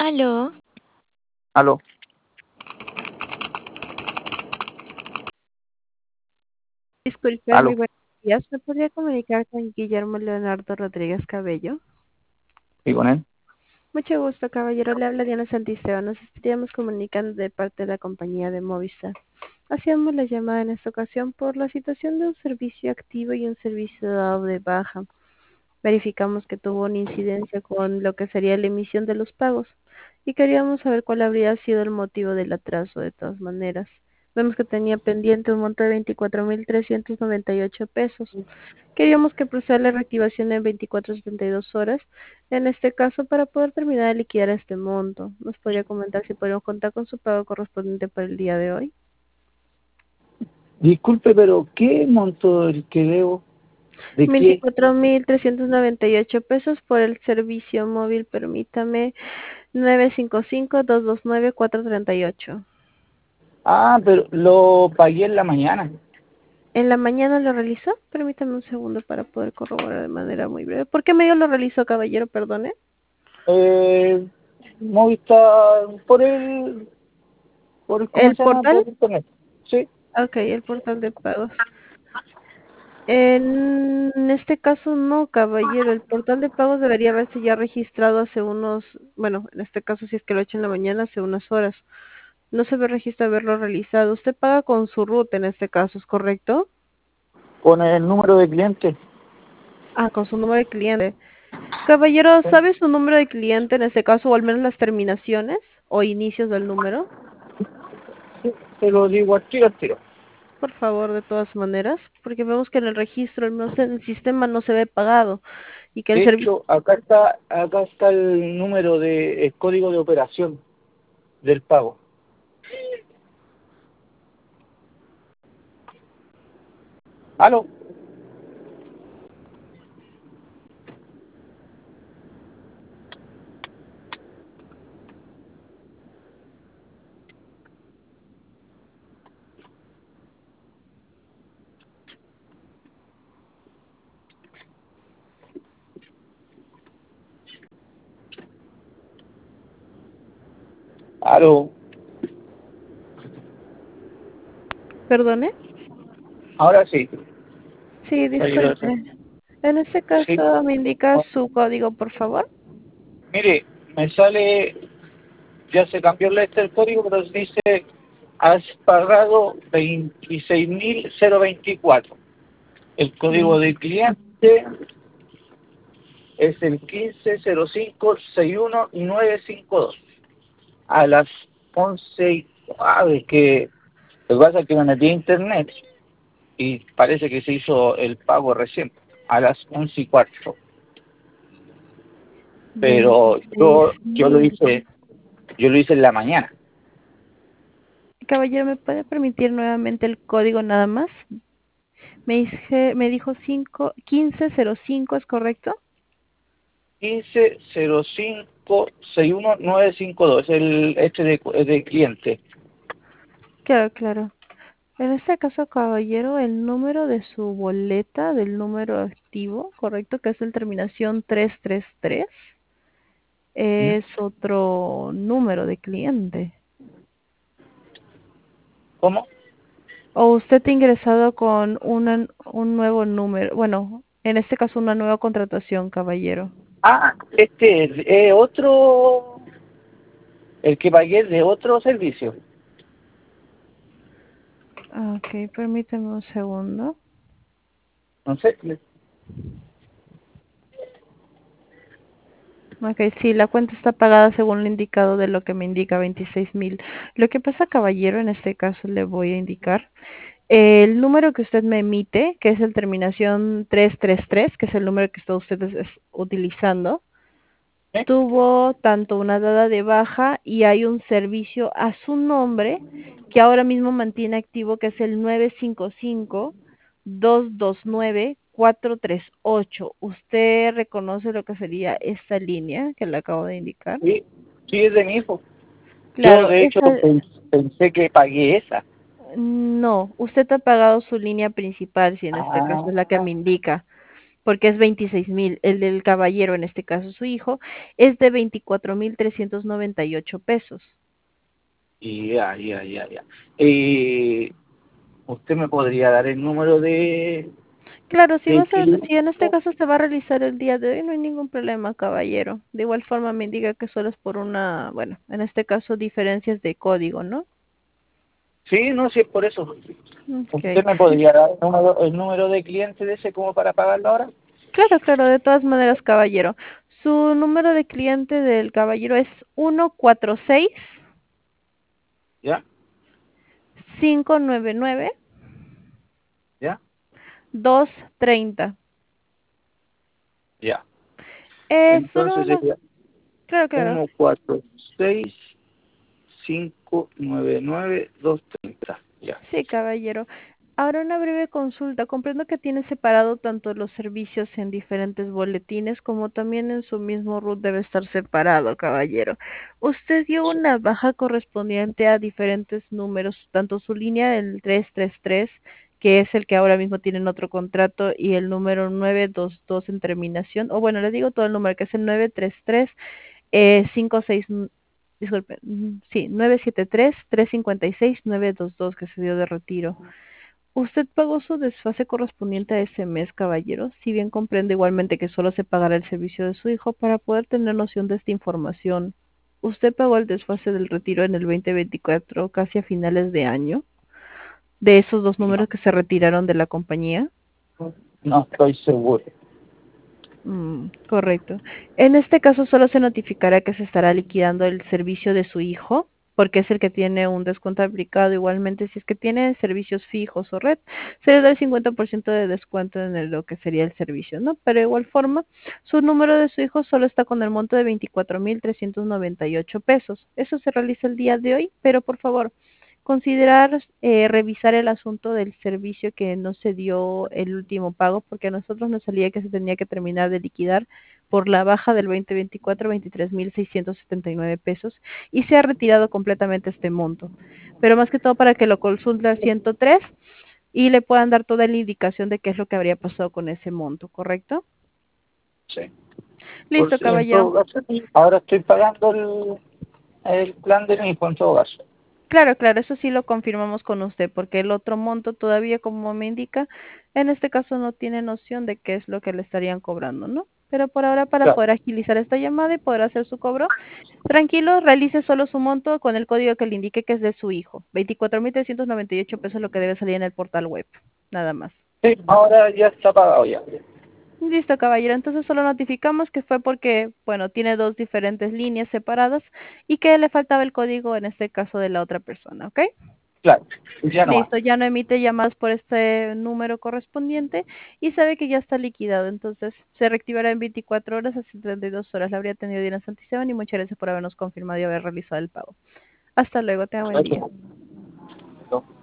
Aló, Aló, Disculpe, muy aló, buenos días. ¿Me podría comunicar con Guillermo Leonardo Rodríguez Cabello? ¿y con él? Mucho gusto, caballero. Le habla Diana Santisteban. Nos estaríamos comunicando de parte de la compañía de Movistar. Hacíamos la llamada en esta ocasión por la situación de un servicio activo y un servicio dado de baja. Verificamos que tuvo una incidencia con lo que sería la emisión de los pagos y queríamos saber cuál habría sido el motivo del atraso de todas maneras. Vemos que tenía pendiente un monto de 24.398 pesos. Queríamos que proceda la reactivación en 24 a 72 horas, en este caso para poder terminar de liquidar este monto. ¿Nos podría comentar si podemos contar con su pago correspondiente para el día de hoy? Disculpe, pero ¿qué monto el que debo? ¿De qué? 24.398 pesos por el servicio móvil, permítame, 955-229-438. Ah, pero lo pagué en la mañana. ¿En la mañana lo realizó? Permítame un segundo para poder corroborar de manera muy breve. ¿Por qué medio lo realizó, caballero? Perdone. Eh, Movistar ¿cómo ¿El se llama? portal? Por internet. Sí, Ok, el portal de pagos. En este caso no, caballero. El portal de pagos debería haberse ya registrado hace unos, bueno, en este caso si es que lo ha hecho en la mañana, hace unas horas. No se ve registro de haberlo realizado. Usted paga con su RUT en este caso, ¿es correcto? con el número de cliente. Ah, con su número de cliente. Caballero, ¿sabe su número de cliente en este caso, o al menos las terminaciones o inicios del número? Sí, te lo digo al tiro. Por favor, de todas maneras, porque vemos que en el registro, no sé, en el sistema no se ve pagado y que el De servicio... hecho, acá está el número el código de operación del pago. Aló, aló. Perdone. Ahora sí. Sí, Ayúdame. disculpe. En este Sí. caso, ¿me indica su código, por favor? Mire, me sale, ya se cambió el código, pero dice, has pagado 26.024. El código de cliente es el 1505-61952. A las 11 y es que lo que pasa es que me metí a internet y parece que se hizo el pago recién, a las 11:04. Pero 26.000. yo lo hice en la mañana. Caballero, ¿me puede permitir nuevamente el código nada más? Me dijo 1505, ¿es correcto? 1505-61952, es de cliente. Claro, claro. En este caso, caballero, el número de su boleta del número activo, correcto, que es el terminación 333, ¿Mm? es otro número de cliente. ¿Cómo? O usted ha ingresado con un nuevo número, bueno, en este caso una nueva contratación, caballero. Ah, este es otro, el que pagué es de otro servicio. Ok, permítame un segundo. No sé. Ok, sí, la cuenta está pagada según lo indicado de lo que me indica 26.000. Lo que pasa, caballero, en este caso le voy a indicar. El número que usted me emite, que es el terminación 333, que es el número que está usted utilizando, ¿Eh? tuvo tanto una dada de baja y hay un servicio a su nombre que ahora mismo mantiene activo, que es el 955-229-438. ¿Usted reconoce lo que sería esta línea que le acabo de indicar? Sí, sí, es de mi hijo. Yo, Claro, de hecho, esa, pensé que pagué esa. no, usted ha pagado su línea principal, si en este caso es la que Ah, me indica. porque es 26.000. El del caballero, en este caso su hijo, es de 24.398 pesos. Ya, ya, ya, ya. Y usted me podría dar el número Claro, de si en este cliente. caso se va a realizar el día de hoy, no hay ningún problema, caballero. De igual forma me indica que solo es por una, bueno, en este caso diferencias de código, ¿no? Sí, no, sí, es por eso. Ok. ¿Usted me podría dar el número de cliente de ese como para pagarlo ahora? Claro, claro, de todas maneras, caballero. Su número de cliente del caballero es 146 ¿Ya? 599 ¿Ya? 230. Ya. Solo Entonces una, sería claro, claro. 146-599-230. Ya. Sí, caballero. Ahora una breve consulta. Comprendo que tiene separado tanto los servicios en diferentes boletines como también en su mismo root debe estar separado, caballero. Usted dio una baja correspondiente a diferentes números, tanto su línea del 333, que es el que ahora mismo tienen otro contrato, y el número 922 en terminación, o bueno, le digo todo el número, que es el 933 56, disculpe, sí, 973-356-922 que se dio de retiro. ¿Usted pagó su desfase correspondiente a ese mes, caballero? Si bien comprende igualmente que solo se pagará el servicio de su hijo, para poder tener noción de esta información, ¿usted pagó el desfase del retiro en el 2024, casi a finales de año, de esos dos No, números que se retiraron de la compañía? no estoy seguro. Correcto. En este caso solo se notificará que se estará liquidando el servicio de su hijo, porque es el que tiene un descuento aplicado. Igualmente, si es que tiene servicios fijos o red, se le da el 50% de descuento en lo que sería el servicio, ¿no? Pero de igual forma, su número de su hijo solo está con el monto de 24.398 pesos. Eso se realiza el día de hoy, pero por favor, considerar revisar el asunto del servicio que no se dio el último pago, porque a nosotros nos salía que se tenía que terminar de liquidar por la baja del 2024, 23.679 pesos, y se ha retirado completamente este monto. Pero más que todo para que lo consulte al 103 y le puedan dar toda la indicación de qué es lo que habría pasado con ese monto, ¿correcto? Sí. Listo, En caballero. todo caso, ahora estoy pagando el plan de mi hijo en todo caso. Claro, claro, eso sí lo confirmamos con usted, porque el otro monto todavía, como me indica, en este caso no tiene noción de qué es lo que le estarían cobrando, ¿no? Pero por ahora, para Claro. poder agilizar esta llamada y poder hacer su cobro, tranquilo, realice solo su monto con el código que le indique que es de su hijo. 24.398 pesos lo que debe salir en el portal web, nada más. Sí, ahora ya está pagado ya. Listo, caballero. Entonces solo notificamos que fue porque, bueno, tiene dos diferentes líneas separadas y que le faltaba el código en este caso de la otra persona, ¿ok? Claro, ya no más. Listo, ya no emite llamadas por este número correspondiente y sabe que ya está liquidado. Entonces se reactivará en 24 horas a 72 horas. La habría tenido Diana Santisteban y muchas gracias por habernos confirmado y haber realizado el pago. Hasta luego, tenga buen día. Perfecto.